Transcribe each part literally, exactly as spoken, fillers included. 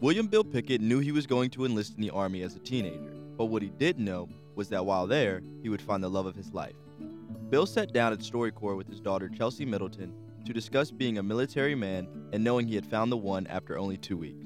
William Bill Pickett knew he was going to enlist in the Army as a teenager, but what he didn't know was that while there, he would find the love of his life. Bill sat down at StoryCorps with his daughter Chelsea Middleton to discuss being a military man and knowing he had found the one after only two weeks.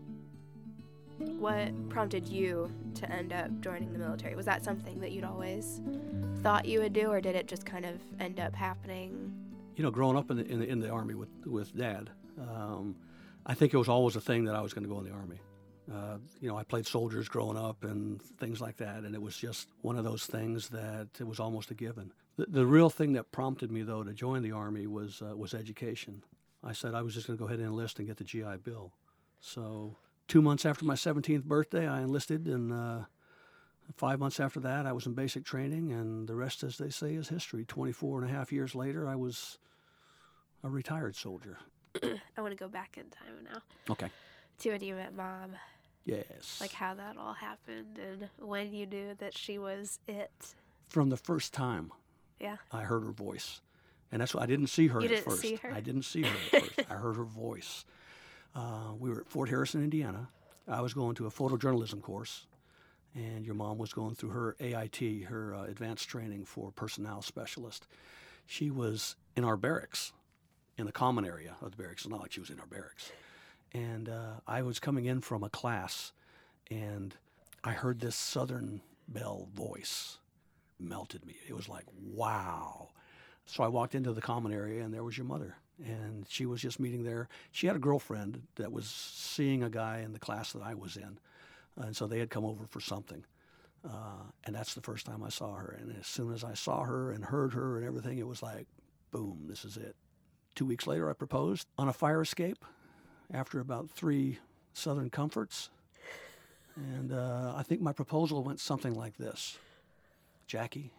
What prompted you to end up joining the military? Was that something that you'd always thought you would do, or did it just kind of end up happening? You know, growing up in the in the, in the Army with with Dad, um, I think it was always a thing that I was going to go in the Army. Uh, you know, I played soldiers growing up and things like that, and it was just one of those things that it was almost a given. The, the real thing that prompted me, though, to join the Army was uh, was education. I said I was just going to go ahead and enlist and get the G I Bill. So two months after my seventeenth birthday, I enlisted, and uh, five months after that, I was in basic training, and the rest, as they say, is history. twenty-four and a half years later, I was a retired soldier. I want to go back in time now. Okay. To when you met Mom. Yes. Like how that all happened and when you knew that she was it. From the first time yeah. I heard her voice. And that's why I didn't see her you at didn't first. See her? I didn't see her at first. I heard her voice. Uh, we were at Fort Harrison, Indiana. I was going to a photojournalism course, and your mom was going through her A I T, her uh, advanced training for personnel specialist. She was in our barracks, in the common area of the barracks. It's not like she was in our barracks. And uh, I was coming in from a class, and I heard this Southern Belle voice. Melted me. It was like, wow. So I walked into the common area, and there was your mother. And she was just meeting there. She had a girlfriend that was seeing a guy in the class that I was in. And so they had come over for something. Uh, and that's the first time I saw her. And as soon as I saw her and heard her and everything, it was like, boom, this is it. Two weeks later, I proposed on a fire escape after about three Southern comforts. And uh, I think my proposal went something like this. Jackie,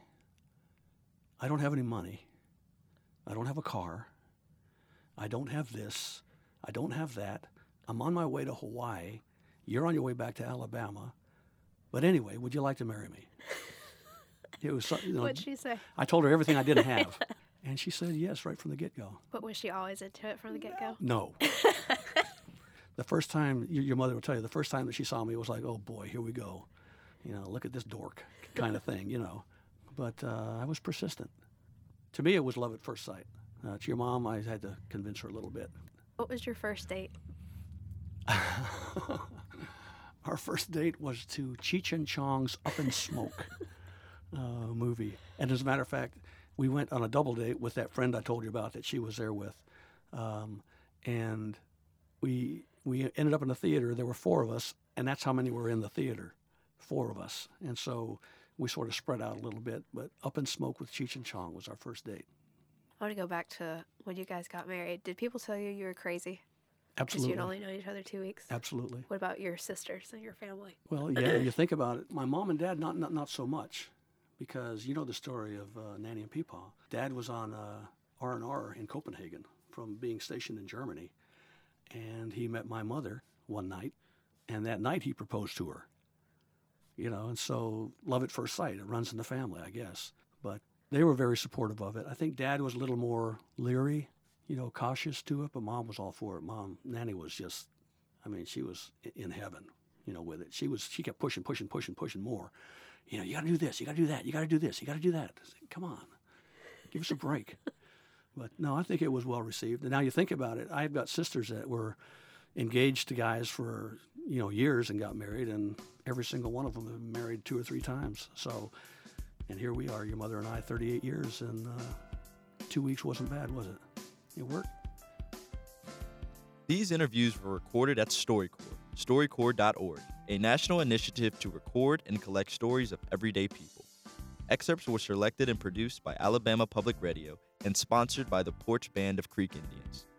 I don't have any money. I don't have a car. I don't have this. I don't have that. I'm on my way to Hawaii. You're on your way back to Alabama. But anyway, would you like to marry me? It was, you know, What'd she say? I told her everything I didn't have. And she said yes right from the get-go. But was she always into it from the get-go? No. The first time, your mother will tell you, the first time that she saw me, it was like, oh boy, here we go. You know, look at this dork kind of thing, you know. But uh, I was persistent. To me, it was love at first sight. Uh, to your mom, I had to convince her a little bit. What was your first date? Our first date was to Cheech and Chong's Up in Smoke uh, movie. And as a matter of fact, we went on a double date with that friend I told you about that she was there with. Um, and we we ended up in the theater. There were four of us, and that's how many were in the theater, four of us. And so we sort of spread out a little bit. But Up in Smoke with Cheech and Chong was our first date. I want to go back to when you guys got married. Did people tell you you were crazy? Absolutely. Because you'd only known each other two weeks? Absolutely. What about your sisters and your family? Well, yeah, you think about it. My mom and dad, not not, not so much, because you know the story of uh, Nanny and Peepaw. Dad was on uh, R and R in Copenhagen from being stationed in Germany, and he met my mother one night, and that night he proposed to her. You know, and so love at first sight. It runs in the family, I guess. But they were very supportive of it. I think Dad was a little more leery, you know, cautious to it, but Mom was all for it. Mom, Nanny was just, I mean, she was in heaven, you know, with it. She was, she kept pushing, pushing, pushing, pushing more. You know, you got to do this, you got to do that, you got to do this, you got to do that. I said, come on, give us a break. But no, I think it was well received. And now you think about it, I've got sisters that were engaged to guys for, you know, years and got married, and every single one of them have been married two or three times. So, and here we are, your mother and I, thirty-eight years, and uh, two weeks wasn't bad, was it? It worked. These interviews were recorded at StoryCorps, StoryCorps dot org, a national initiative to record and collect stories of everyday people. Excerpts were selected and produced by Alabama Public Radio and sponsored by the Porch Band of Creek Indians.